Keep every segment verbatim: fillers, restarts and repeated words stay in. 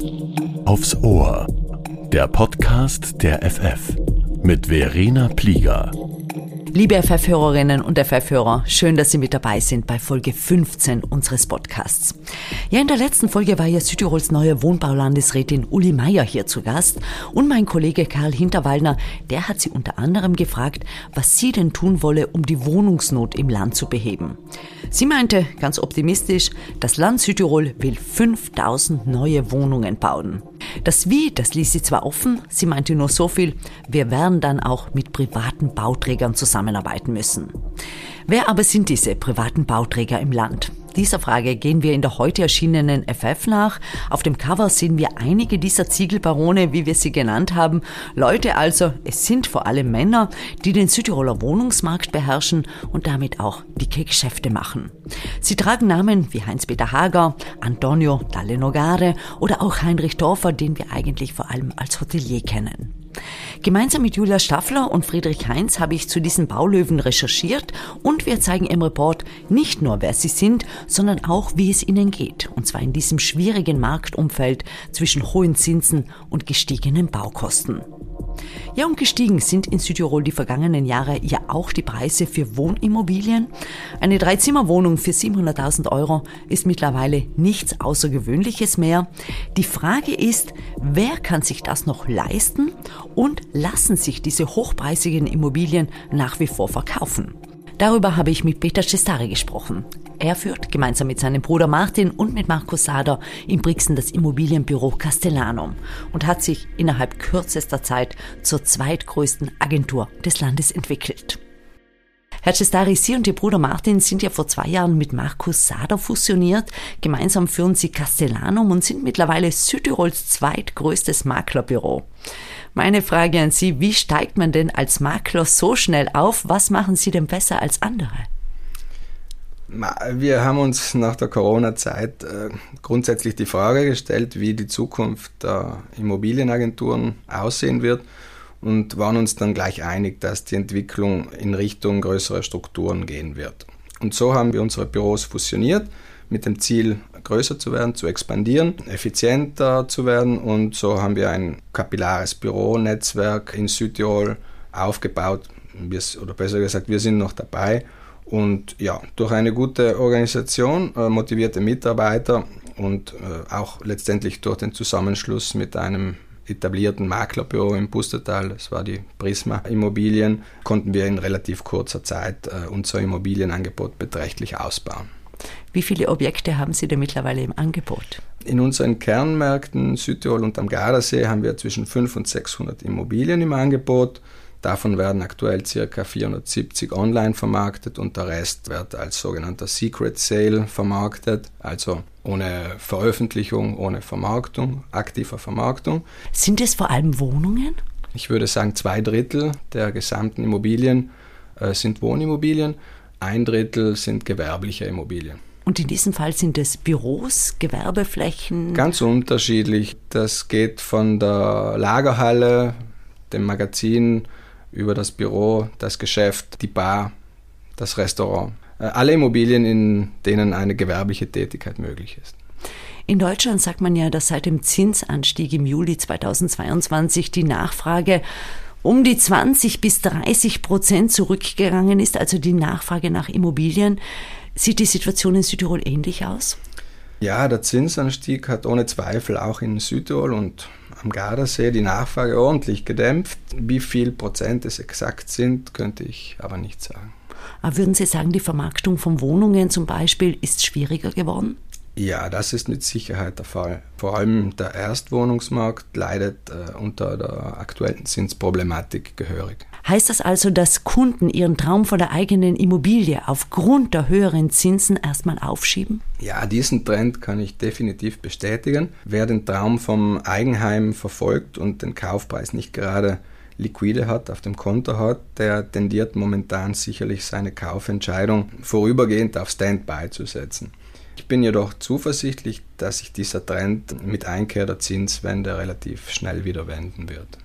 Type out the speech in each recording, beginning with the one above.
Aufs Ohr, der Podcast der F F mit Verena Plieger. Liebe F F-Hörerinnen und F F-Hörer, schön, dass Sie mit dabei sind bei Folge fünfzehn unseres Podcasts. Ja, in der letzten Folge war ja Südtirols neue Wohnbaulandesrätin Uli Meier hier zu Gast und mein Kollege Karl Hinterwallner, der hat sie unter anderem gefragt, was sie denn tun wolle, um die Wohnungsnot im Land zu beheben. Sie meinte, ganz optimistisch, das Land Südtirol will fünftausend neue Wohnungen bauen. Das Wie, das ließ sie zwar offen, sie meinte nur so viel, wir werden dann auch mit privaten Bauträgern zusammenarbeiten müssen. Wer aber sind diese privaten Bauträger im Land? Dieser Frage gehen wir in der heute erschienenen F F nach. Auf dem Cover sehen wir einige dieser Ziegelbarone, wie wir sie genannt haben. Leute also, es sind vor allem Männer, die den Südtiroler Wohnungsmarkt beherrschen und damit auch dicke Geschäfte machen. Sie tragen Namen wie Heinz-Peter Hager, Antonio Dalle Nogare oder auch Heinrich Dorfer, den wir eigentlich vor allem als Hotelier kennen. Gemeinsam mit Julia Staffler und Friedrich Heinz habe ich zu diesen Baulöwen recherchiert und wir zeigen im Report nicht nur, wer sie sind, sondern auch, wie es ihnen geht. Und zwar in diesem schwierigen Marktumfeld zwischen hohen Zinsen und gestiegenen Baukosten. Ja, und gestiegen sind in Südtirol die vergangenen Jahre ja auch die Preise für Wohnimmobilien. Eine Dreizimmerwohnung für siebenhunderttausend Euro ist mittlerweile nichts Außergewöhnliches mehr. Die Frage ist, wer kann sich das noch leisten und lassen sich diese hochpreisigen Immobilien nach wie vor verkaufen? Darüber habe ich mit Peter Cestari gesprochen. Er führt gemeinsam mit seinem Bruder Martin und mit Markus Sader in Brixen das Immobilienbüro Castellanum und hat sich innerhalb kürzester Zeit zur zweitgrößten Agentur des Landes entwickelt. Herr Cestari, Sie und Ihr Bruder Martin sind ja vor zwei Jahren mit Markus Sader fusioniert. Gemeinsam führen Sie Castellanum und sind mittlerweile Südtirols zweitgrößtes Maklerbüro. Meine Frage an Sie, wie steigt man denn als Makler so schnell auf? Was machen Sie denn besser als andere? Wir haben uns nach der Corona-Zeit äh, grundsätzlich die Frage gestellt, wie die Zukunft der Immobilienagenturen aussehen wird und waren uns dann gleich einig, dass die Entwicklung in Richtung größere Strukturen gehen wird. Und so haben wir unsere Büros fusioniert mit dem Ziel, größer zu werden, zu expandieren, effizienter zu werden und so haben wir ein kapillares Büronetzwerk in Südtirol aufgebaut. Wir, oder besser gesagt, wir sind noch dabei. Und ja, durch eine gute Organisation, äh, motivierte Mitarbeiter und äh, auch letztendlich durch den Zusammenschluss mit einem etablierten Maklerbüro im Pustertal, das war die Prisma Immobilien, konnten wir in relativ kurzer Zeit äh, unser Immobilienangebot beträchtlich ausbauen. Wie viele Objekte haben Sie denn mittlerweile im Angebot? In unseren Kernmärkten Südtirol und am Gardasee haben wir zwischen fünfhundert und sechshundert Immobilien im Angebot. Davon werden aktuell ca. vierhundertsiebzig online vermarktet und der Rest wird als sogenannter Secret Sale vermarktet, also ohne Veröffentlichung, ohne Vermarktung, aktiver Vermarktung. Sind es vor allem Wohnungen? Ich würde sagen, zwei Drittel der gesamten Immobilien äh, sind Wohnimmobilien, ein Drittel sind gewerbliche Immobilien. Und in diesem Fall sind es Büros, Gewerbeflächen? Ganz unterschiedlich. Das geht von der Lagerhalle, dem Magazin, über das Büro, das Geschäft, die Bar, das Restaurant. Alle Immobilien, in denen eine gewerbliche Tätigkeit möglich ist. In Deutschland sagt man ja, dass seit dem Zinsanstieg im Juli zweitausendzweiundzwanzig die Nachfrage um die zwanzig bis dreißig Prozent zurückgegangen ist, also die Nachfrage nach Immobilien. Sieht die Situation in Südtirol ähnlich aus? Ja, der Zinsanstieg hat ohne Zweifel auch in Südtirol und am Gardasee die Nachfrage ordentlich gedämpft. Wie viel Prozent es exakt sind, könnte ich aber nicht sagen. Aber würden Sie sagen, die Vermarktung von Wohnungen zum Beispiel ist schwieriger geworden? Ja, das ist mit Sicherheit der Fall. Vor allem der Erstwohnungsmarkt leidet äh, unter der aktuellen Zinsproblematik gehörig. Heißt das also, dass Kunden ihren Traum von der eigenen Immobilie aufgrund der höheren Zinsen erstmal aufschieben? Ja, diesen Trend kann ich definitiv bestätigen. Wer den Traum vom Eigenheim verfolgt und den Kaufpreis nicht gerade liquide hat, auf dem Konto hat, der tendiert momentan sicherlich seine Kaufentscheidung vorübergehend auf Standby zu setzen. Ich bin jedoch zuversichtlich, dass sich dieser Trend mit Einkehr der Zinswende relativ schnell wieder wenden wird.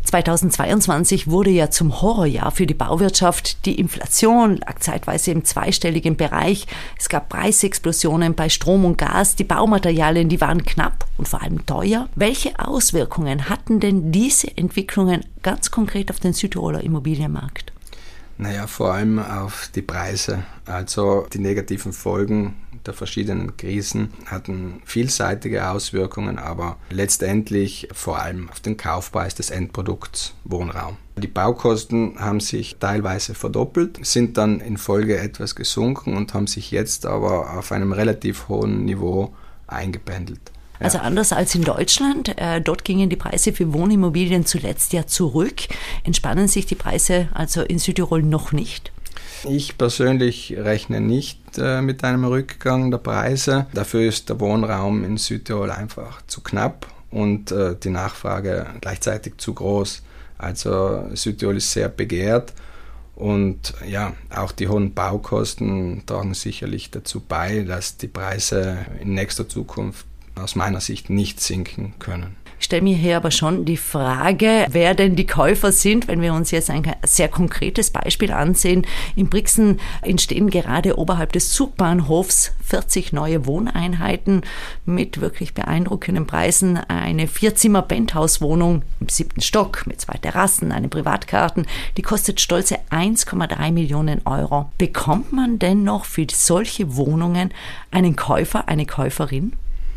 zweitausendzweiundzwanzig wurde ja zum Horrorjahr für die Bauwirtschaft. Die Inflation lag zeitweise im zweistelligen Bereich. Es gab Preisexplosionen bei Strom und Gas. Die Baumaterialien, die waren knapp und vor allem teuer. Welche Auswirkungen hatten denn diese Entwicklungen ganz konkret auf den Südtiroler Immobilienmarkt? Naja, vor allem auf die Preise. Also die negativen Folgen der verschiedenen Krisen hatten vielseitige Auswirkungen, aber letztendlich vor allem auf den Kaufpreis des Endprodukts Wohnraum. Die Baukosten haben sich teilweise verdoppelt, sind dann in Folge etwas gesunken und haben sich jetzt aber auf einem relativ hohen Niveau eingependelt. Ja. Also anders als in Deutschland, äh, dort gingen die Preise für Wohnimmobilien zuletzt ja zurück. Entspannen sich die Preise also in Südtirol noch nicht? Ich persönlich rechne nicht äh, mit einem Rückgang der Preise. Dafür ist der Wohnraum in Südtirol einfach zu knapp und äh, die Nachfrage gleichzeitig zu groß. Also Südtirol ist sehr begehrt und ja, auch die hohen Baukosten tragen sicherlich dazu bei, dass die Preise in nächster Zukunft aus meiner Sicht nicht sinken können. Ich stelle mir hier aber schon die Frage, wer denn die Käufer sind, wenn wir uns jetzt ein sehr konkretes Beispiel ansehen. In Brixen entstehen gerade oberhalb des Zugbahnhofs vierzig neue Wohneinheiten mit wirklich beeindruckenden Preisen. Eine Vierzimmer-Penthouse-Wohnung im siebten Stock mit zwei Terrassen, einem Privatgarten, die kostet stolze eins Komma drei Millionen Euro. Bekommt man denn noch für solche Wohnungen einen Käufer, eine Käuferin?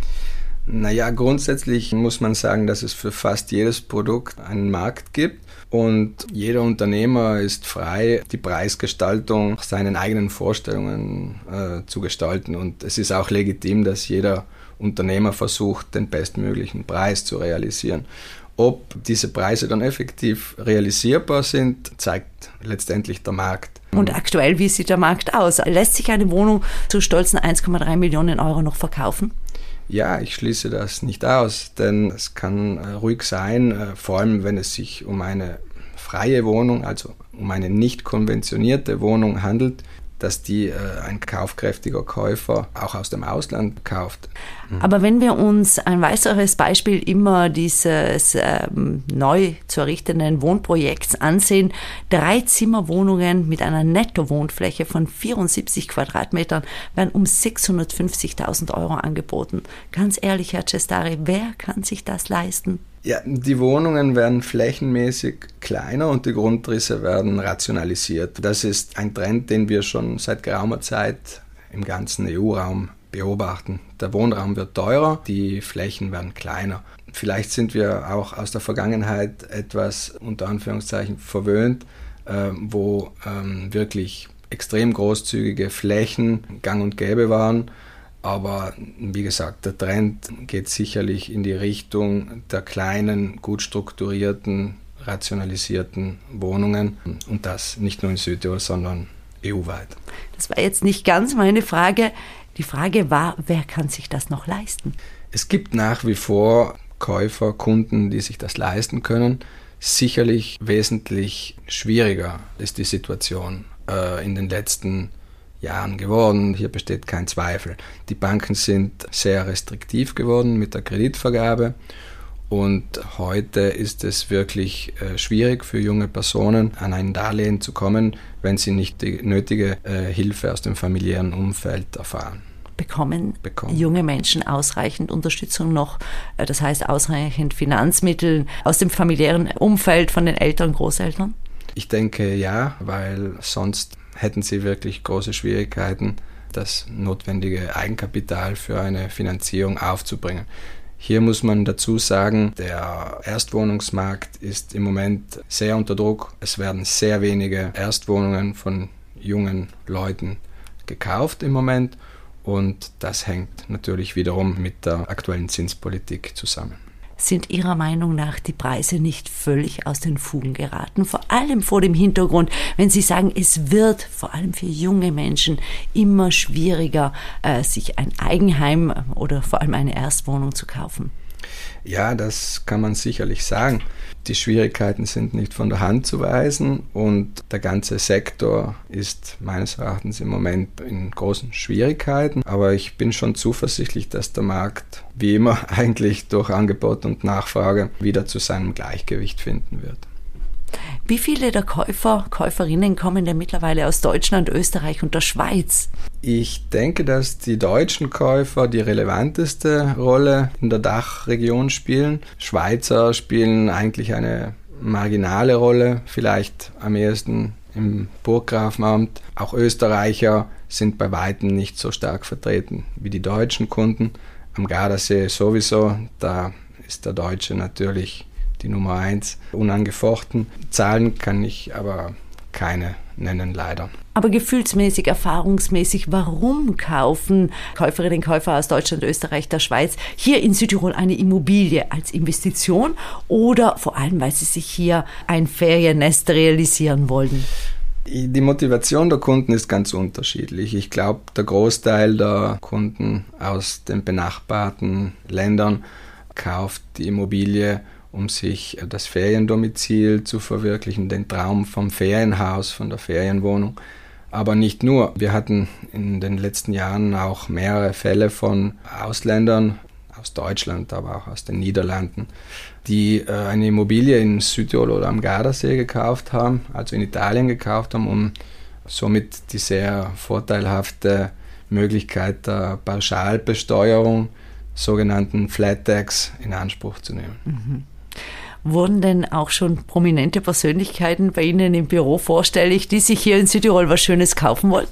Naja, grundsätzlich muss man sagen, dass es für fast jedes Produkt einen Markt gibt und jeder Unternehmer ist frei, die Preisgestaltung nach seinen eigenen Vorstellungen äh, zu gestalten. Und es ist auch legitim, dass jeder Unternehmer versucht, den bestmöglichen Preis zu realisieren. Ob diese Preise dann effektiv realisierbar sind, zeigt letztendlich der Markt. Und aktuell, wie sieht der Markt aus? Lässt sich eine Wohnung zu stolzen eins Komma drei Millionen Euro noch verkaufen? Ja, ich schließe das nicht aus, denn es kann äh, ruhig sein, äh, vor allem wenn es sich um eine freie Wohnung, also um eine nicht konventionierte Wohnung handelt, dass die äh, ein kaufkräftiger Käufer auch aus dem Ausland kauft. Mhm. Aber wenn wir uns ein weiteres Beispiel immer dieses ähm, neu zu errichtenden Wohnprojekts ansehen, drei Zimmerwohnungen mit einer Nettowohnfläche von vierundsiebzig Quadratmetern werden um sechshundertfünfzigtausend Euro angeboten. Ganz ehrlich, Herr Cestari, wer kann sich das leisten? Ja, die Wohnungen werden flächenmäßig kleiner und die Grundrisse werden rationalisiert. Das ist ein Trend, den wir schon seit geraumer Zeit im ganzen E U-Raum beobachten. Der Wohnraum wird teurer, die Flächen werden kleiner. Vielleicht sind wir auch aus der Vergangenheit etwas unter Anführungszeichen verwöhnt, äh, wo ähm, wirklich extrem großzügige Flächen gang und gäbe waren. Aber wie gesagt, der Trend geht sicherlich in die Richtung der kleinen, gut strukturierten, rationalisierten Wohnungen und das nicht nur in Südtirol, sondern E U-weit. Das war jetzt nicht ganz meine Frage. Die Frage war, wer kann sich das noch leisten? Es gibt nach wie vor Käufer, Kunden, die sich das leisten können. Sicherlich wesentlich schwieriger ist die Situation äh, in den letzten Jahren geworden. Hier besteht kein Zweifel. Die Banken sind sehr restriktiv geworden mit der Kreditvergabe und heute ist es wirklich äh, schwierig für junge Personen, an ein Darlehen zu kommen, wenn sie nicht die nötige äh, Hilfe aus dem familiären Umfeld erfahren. Bekommen, Bekommen junge Menschen ausreichend Unterstützung noch, äh, das heißt ausreichend Finanzmittel aus dem familiären Umfeld von den Eltern, Großeltern? Ich denke ja, weil sonst hätten sie wirklich große Schwierigkeiten, das notwendige Eigenkapital für eine Finanzierung aufzubringen. Hier muss man dazu sagen, der Erstwohnungsmarkt ist im Moment sehr unter Druck. Es werden sehr wenige Erstwohnungen von jungen Leuten gekauft im Moment und das hängt natürlich wiederum mit der aktuellen Zinspolitik zusammen. Sind Ihrer Meinung nach die Preise nicht völlig aus den Fugen geraten? Vor allem vor dem Hintergrund, wenn Sie sagen, es wird vor allem für junge Menschen immer schwieriger, sich ein Eigenheim oder vor allem eine Erstwohnung zu kaufen. Ja, das kann man sicherlich sagen. Die Schwierigkeiten sind nicht von der Hand zu weisen und der ganze Sektor ist meines Erachtens im Moment in großen Schwierigkeiten. Aber ich bin schon zuversichtlich, dass der Markt wie immer eigentlich durch Angebot und Nachfrage wieder zu seinem Gleichgewicht finden wird. Wie viele der Käufer, Käuferinnen kommen denn mittlerweile aus Deutschland, Österreich und der Schweiz? Ich denke, dass die deutschen Käufer die relevanteste Rolle in der Dachregion spielen. Schweizer spielen eigentlich eine marginale Rolle, vielleicht am ehesten im Burggrafenamt. Auch Österreicher sind bei weitem nicht so stark vertreten wie die deutschen Kunden. Am Gardasee sowieso, da ist der Deutsche natürlich die Nummer eins, unangefochten. Zahlen kann ich aber keine nennen, leider. Aber gefühlsmäßig, erfahrungsmäßig, warum kaufen Käuferinnen und Käufer aus Deutschland, Österreich, der Schweiz hier in Südtirol eine Immobilie als Investition oder vor allem, weil sie sich hier ein Feriennest realisieren wollen? Die Motivation der Kunden ist ganz unterschiedlich. Ich glaube, der Großteil der Kunden aus den benachbarten Ländern kauft die Immobilie, um sich das Feriendomizil zu verwirklichen, den Traum vom Ferienhaus, von der Ferienwohnung. Aber nicht nur. Wir hatten in den letzten Jahren auch mehrere Fälle von Ausländern, aus Deutschland, aber auch aus den Niederlanden, die äh, eine Immobilie in Südtirol oder am Gardasee gekauft haben, also in Italien gekauft haben, um somit die sehr vorteilhafte Möglichkeit der Pauschalbesteuerung, sogenannten Flat Tax, in Anspruch zu nehmen. Mhm. Wurden denn auch schon prominente Persönlichkeiten bei Ihnen im Büro vorstellig, die sich hier in Südtirol was Schönes kaufen wollen?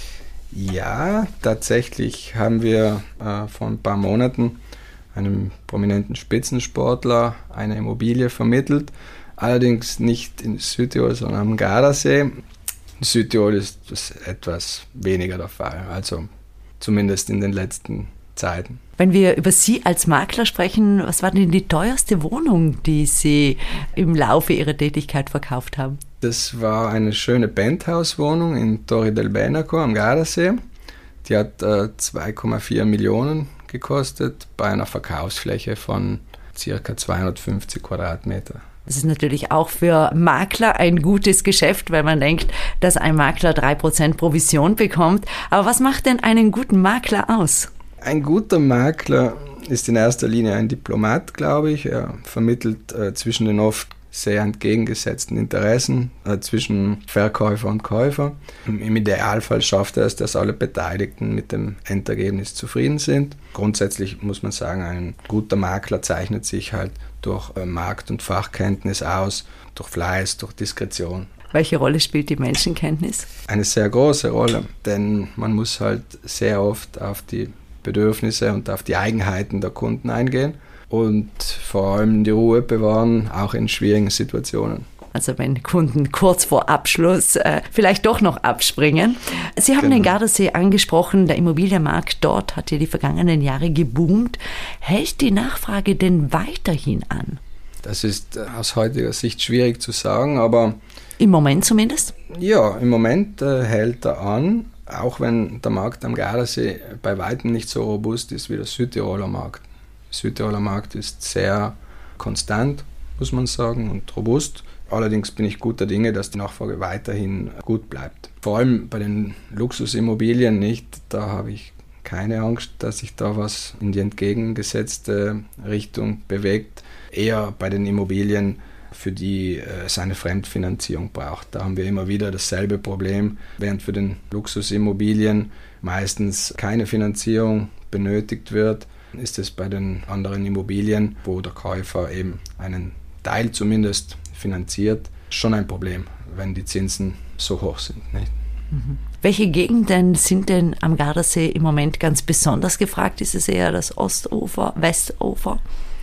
Ja, tatsächlich haben wir äh, vor ein paar Monaten einem prominenten Spitzensportler eine Immobilie vermittelt. Allerdings nicht in Südtirol, sondern am Gardasee. In Südtirol ist das etwas weniger der Fall, also zumindest in den letzten Zeiten. Wenn wir über Sie als Makler sprechen, was war denn die teuerste Wohnung, die Sie im Laufe Ihrer Tätigkeit verkauft haben? Das war eine schöne Penthouse-Wohnung in Torre del Benaco am Gardasee. Die hat äh, zwei Komma vier Millionen gekostet bei einer Verkaufsfläche von ca. zweihundertfünfzig Quadratmeter. Das ist natürlich auch für Makler ein gutes Geschäft, weil man denkt, dass ein Makler drei Prozent Provision bekommt. Aber was macht denn einen guten Makler aus? Ein guter Makler ist in erster Linie ein Diplomat, glaube ich. Er vermittelt äh, zwischen den oft sehr entgegengesetzten Interessen äh, zwischen Verkäufer und Käufer. Im, Im Idealfall schafft er es, dass alle Beteiligten mit dem Endergebnis zufrieden sind. Grundsätzlich muss man sagen, ein guter Makler zeichnet sich halt durch äh, Markt- und Fachkenntnis aus, durch Fleiß, durch Diskretion. Welche Rolle spielt die Menschenkenntnis? Eine sehr große Rolle, denn man muss halt sehr oft auf die Bedürfnisse und auf die Eigenheiten der Kunden eingehen und vor allem die Ruhe bewahren, auch in schwierigen Situationen. Also wenn Kunden kurz vor Abschluss äh, vielleicht doch noch abspringen. Sie haben genau. den Gardasee angesprochen, der Immobilienmarkt dort hat ja die vergangenen Jahre geboomt. Hält die Nachfrage denn weiterhin an? Das ist aus heutiger Sicht schwierig zu sagen, aber... Im Moment zumindest? Ja, im Moment äh, hält er an. Auch wenn der Markt am Gardasee bei weitem nicht so robust ist wie der Südtiroler Markt. Der Südtiroler Markt ist sehr konstant, muss man sagen, und robust. Allerdings bin ich guter Dinge, dass die Nachfrage weiterhin gut bleibt. Vor allem bei den Luxusimmobilien nicht. Da habe ich keine Angst, dass sich da was in die entgegengesetzte Richtung bewegt. Eher bei den Immobilien, für die äh, es eine Fremdfinanzierung braucht. Da haben wir immer wieder dasselbe Problem, während für den Luxusimmobilien meistens keine Finanzierung benötigt wird, ist es bei den anderen Immobilien, wo der Käufer eben einen Teil zumindest finanziert, schon ein Problem, wenn die Zinsen so hoch sind. Nicht? Mhm. Welche Gegenden sind denn am Gardasee im Moment ganz besonders gefragt? Ist es eher das Ostufer, Westufer?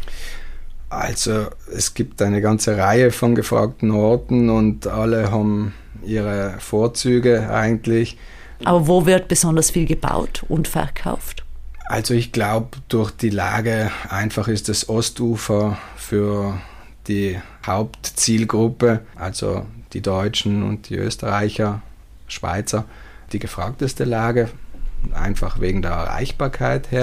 Also es gibt eine ganze Reihe von gefragten Orten und alle haben ihre Vorzüge eigentlich. Aber wo wird besonders viel gebaut und verkauft? Also ich glaube, durch die Lage einfach ist das Ostufer für die Hauptzielgruppe, also die Deutschen und die Österreicher, Schweizer, die gefragteste Lage, einfach wegen der Erreichbarkeit her.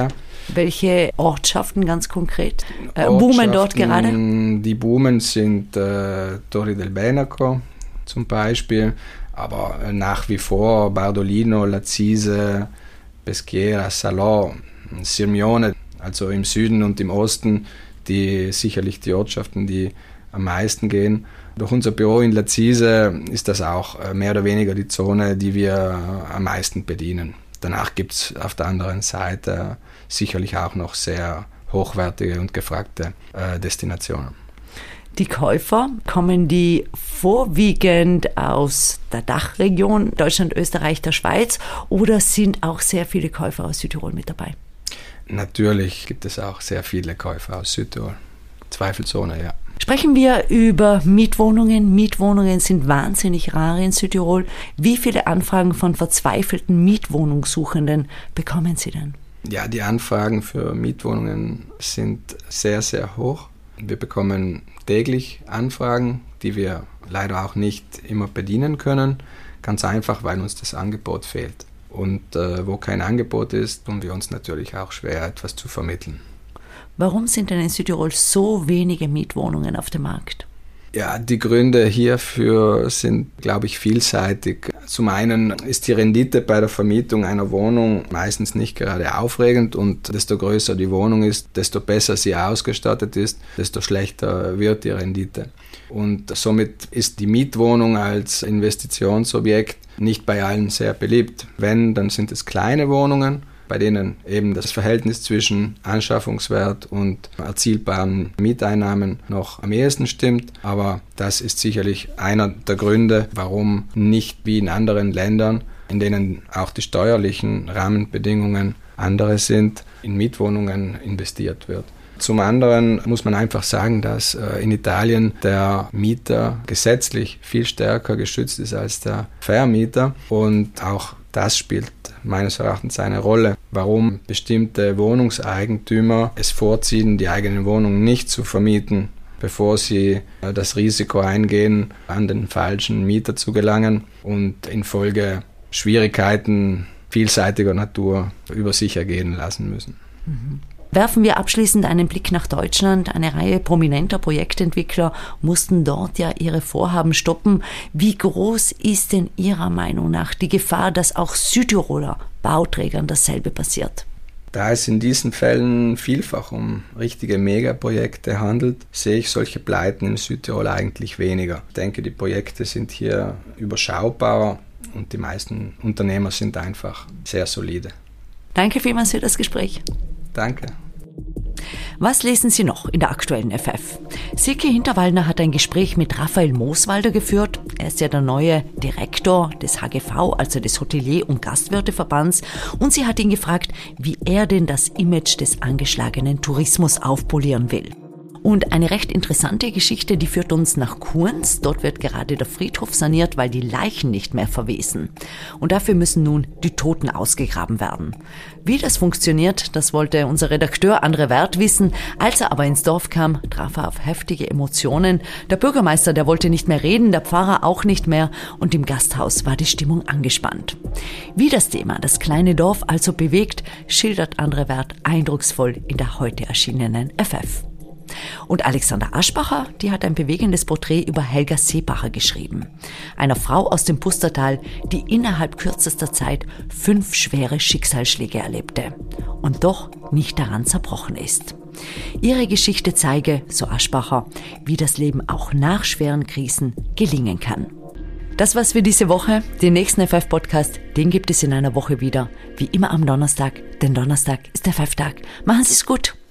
Welche Ortschaften ganz konkret äh, boomen dort gerade? Die boomen sind äh, Torri del Benaco zum Beispiel, aber äh, nach wie vor Bardolino, Lazise, Peschiera, Salò, Sirmione, also im Süden und im Osten, die sicherlich die Ortschaften, die am meisten gehen. Durch unser Büro in Lazise ist das auch mehr oder weniger die Zone, die wir am meisten bedienen. Danach gibt es auf der anderen Seite sicherlich auch noch sehr hochwertige und gefragte äh, Destinationen. Die Käufer, kommen die vorwiegend aus der Dachregion, Deutschland, Österreich, der Schweiz, oder sind auch sehr viele Käufer aus Südtirol mit dabei? Natürlich gibt es auch sehr viele Käufer aus Südtirol. Zweifelsohne, ja. Sprechen wir über Mietwohnungen. Mietwohnungen sind wahnsinnig rar in Südtirol. Wie viele Anfragen von verzweifelten Mietwohnungssuchenden bekommen Sie denn? Ja, die Anfragen für Mietwohnungen sind sehr, sehr hoch. Wir bekommen täglich Anfragen, die wir leider auch nicht immer bedienen können. Ganz einfach, weil uns das Angebot fehlt. Und äh, wo kein Angebot ist, tun wir uns natürlich auch schwer, etwas zu vermitteln. Warum sind denn in Südtirol so wenige Mietwohnungen auf dem Markt? Ja, die Gründe hierfür sind, glaube ich, vielseitig. Zum einen ist die Rendite bei der Vermietung einer Wohnung meistens nicht gerade aufregend und desto größer die Wohnung ist, desto besser sie ausgestattet ist, desto schlechter wird die Rendite. Und somit ist die Mietwohnung als Investitionsobjekt nicht bei allen sehr beliebt. Wenn, dann sind es kleine Wohnungen, bei denen eben das Verhältnis zwischen Anschaffungswert und erzielbaren Mieteinnahmen noch am ehesten stimmt. Aber das ist sicherlich einer der Gründe, warum nicht wie in anderen Ländern, in denen auch die steuerlichen Rahmenbedingungen andere sind, in Mietwohnungen investiert wird. Zum anderen muss man einfach sagen, dass in Italien der Mieter gesetzlich viel stärker geschützt ist als der Vermieter und auch das spielt meines Erachtens eine Rolle, warum bestimmte Wohnungseigentümer es vorziehen, die eigene Wohnung nicht zu vermieten, bevor sie das Risiko eingehen, an den falschen Mieter zu gelangen und infolge Schwierigkeiten vielseitiger Natur über sich ergehen lassen müssen. Mhm. Werfen wir abschließend einen Blick nach Deutschland. Eine Reihe prominenter Projektentwickler mussten dort ja ihre Vorhaben stoppen. Wie groß ist denn Ihrer Meinung nach die Gefahr, dass auch Südtiroler Bauträgern dasselbe passiert? Da es in diesen Fällen vielfach um richtige Megaprojekte handelt, sehe ich solche Pleiten in Südtirol eigentlich weniger. Ich denke, die Projekte sind hier überschaubar und die meisten Unternehmer sind einfach sehr solide. Danke vielmals für das Gespräch. Danke. Was lesen Sie noch in der aktuellen F F? Silke Hinterwallner hat ein Gespräch mit Raphael Mooswalder geführt. Er ist ja der neue Direktor des H G V, also des Hotelier- und Gastwirteverbands. Und sie hat ihn gefragt, wie er denn das Image des angeschlagenen Tourismus aufpolieren will. Und eine recht interessante Geschichte, die führt uns nach Kurns. Dort wird gerade der Friedhof saniert, weil die Leichen nicht mehr verwesen. Und dafür müssen nun die Toten ausgegraben werden. Wie das funktioniert, das wollte unser Redakteur André Werth wissen. Als er aber ins Dorf kam, traf er auf heftige Emotionen. Der Bürgermeister, der wollte nicht mehr reden, der Pfarrer auch nicht mehr. Und im Gasthaus war die Stimmung angespannt. Wie das Thema das kleine Dorf also bewegt, schildert André Werth eindrucksvoll in der heute erschienenen F F. Und Alexander Aschbacher, die hat ein bewegendes Porträt über Helga Seebacher geschrieben. Einer Frau aus dem Pustertal, die innerhalb kürzester Zeit fünf schwere Schicksalsschläge erlebte und doch nicht daran zerbrochen ist. Ihre Geschichte zeige, so Aschbacher, wie das Leben auch nach schweren Krisen gelingen kann. Das war's für diese Woche. Den nächsten F F-Podcast, den gibt es in einer Woche wieder. Wie immer am Donnerstag, denn Donnerstag ist der F F-Tag. Machen Sie es gut!